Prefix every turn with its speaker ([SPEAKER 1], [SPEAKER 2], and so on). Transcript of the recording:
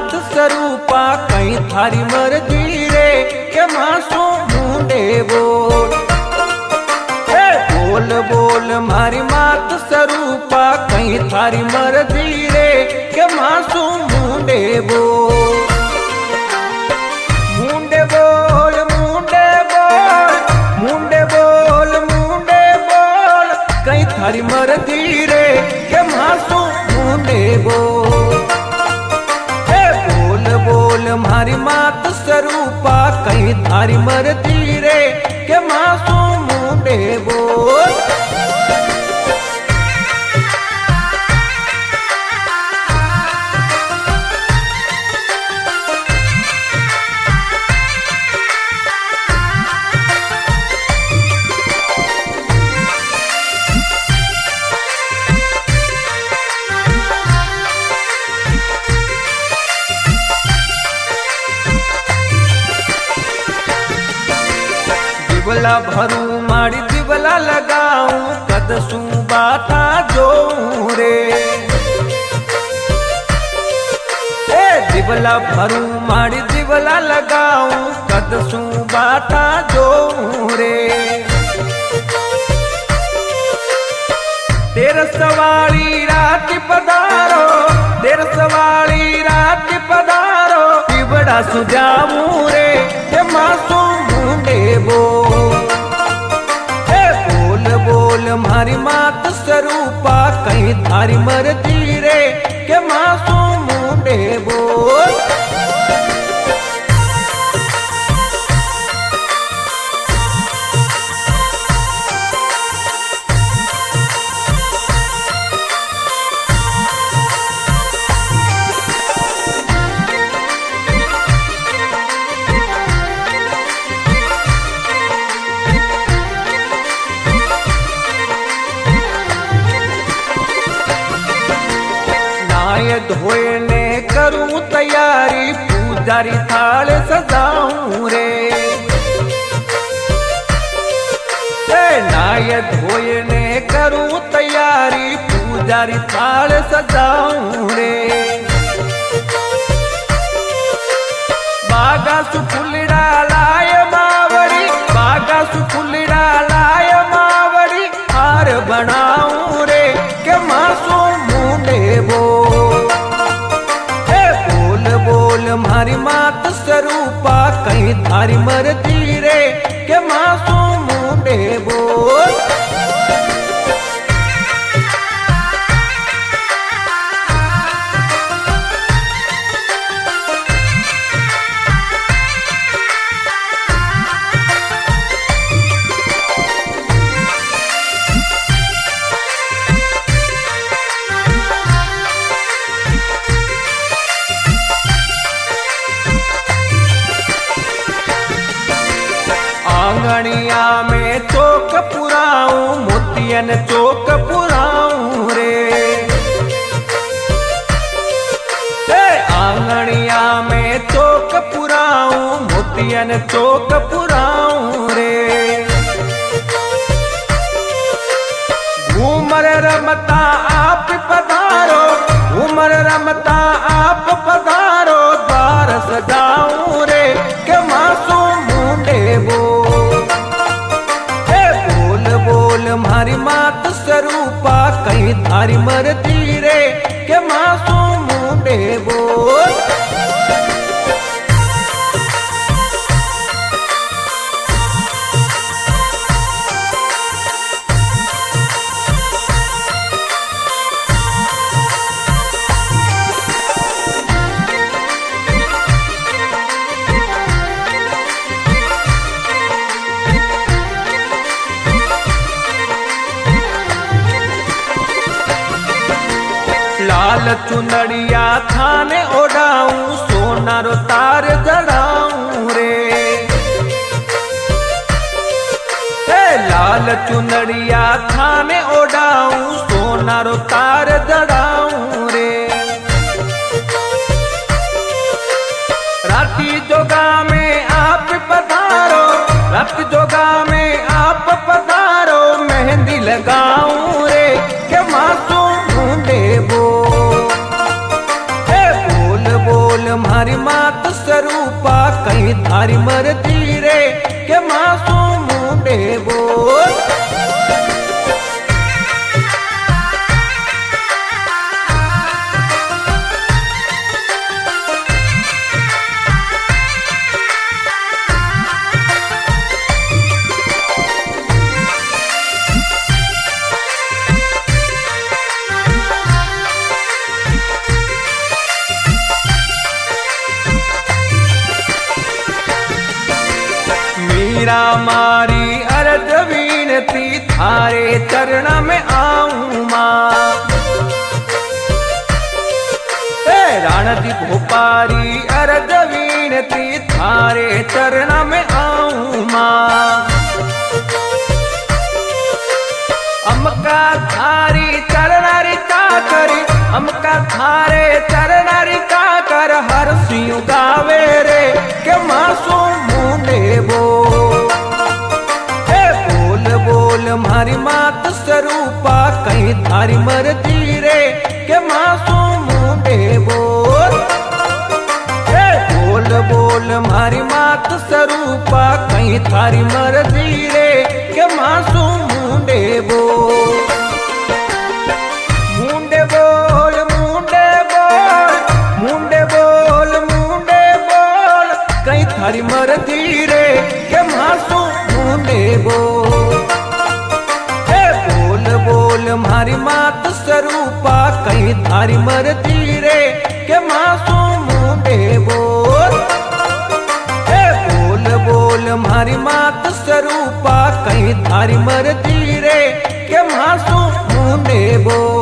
[SPEAKER 1] मात स्वरूपा कहीं थारी मर्जी रे के मासूम ढूंढे बोल। बोल बोल मारी मात स्वरूपा कहीं थारी मर्जी रे के मासूम ढूंढे बोल। मुंडे बोल मुंडे बोल मुंडे बोल मुंडे बोल कहीं थारी मर्जी रे के मासूम ढूंढे बोल। बोल बोल मारी मात स्वरूपा कहीं थारी मर्जी रे के मासूम ढूंढे बोल। दिवला भरू माड़ी दिवला लगाऊं कदसू बाता जो रे। दिवला भरू माड़ी दिवला लगाऊं कदसू बाता जो रे। तेर सवारी रात पधारो तेर सवारी रात पधारो दिवड़ा सुजाऊं रे के मासूम ढूंढे बोल। बोल मारी मात स्वरूपा कहीं थारी मर्जी रे के मासूम ढूंढे बोल। धोए ने करूं तैयारी पूजारी थाल सजाऊं रे। नाय धोए ने करूं तैयारी पूजारी थाल सजाऊं रे। बागा सुफुलड़ा लाय मावड़ी बागा सुफुलड़ा लाय मावड़ी हार बनाऊं रे के मासूम ढूंढे बोल। बोल मारी मात स्वरूपा कहीं थारी मर्जी रे के मासूम ढूंढे बोल। आंगनिया में चौक पुराऊं मोतियन चौक पुराऊं रे। आंगनिया में चौक पुराऊं मोतियन चौक पुराऊं रे। घूमर रमता आप पधारो घूमर रमता आप पधारो द्वार सजाऊं रे के मासूम ढूंढे बोल। मारी मात स्वरूपा कहीं थारी मर्जी रे के मासूम ढूंढे बोल। लाल चुनड़िया थाने ओढ़ाऊं सोनारो तार जड़ाऊं रे। लाल चुनड़िया थाने ओढ़ाऊं सोनारो तार जड़ाऊं रे। राती जोगा में आप पधारो रात जोगा में आप पधारो मेहंदी लगाऊं रे के मासूम ढूंढे बोल। मारी मात स्वरूपा कहीं थारी मरती रे के मासूम मुंडे बोल। मीरा मारी अर्ज विनती थारे चरण में आऊं मां। राणा जी भोपारी अर्ज विनती थारे चरण में आऊं मां। अमका थारी चरणारी चाकरी अमका थारे चरणारी चाकर हर सिंह गावे रे के मासूम मुंडे बोल। बोल मारी मात स्वरूपा कहीं थारी मरती रे के मासूम मुंडे बोल। बोल बोल मारी मात स्वरूपा कहीं थारी मरती रे के मासूम मुंडे बोल। मुंडे बोल मुंडे बोल मुंडे बोल मुंडे बोल कहीं थारी मरती रे के मासूम मुंडे बोल। बोल मारी मात स्वरूपा कहीं थारी मरती रे के मासूम मुंडे बोल। बोल बोल मारी मात स्वरूपा कहीं थारी मरती रे के मासूम मुंडे बोल।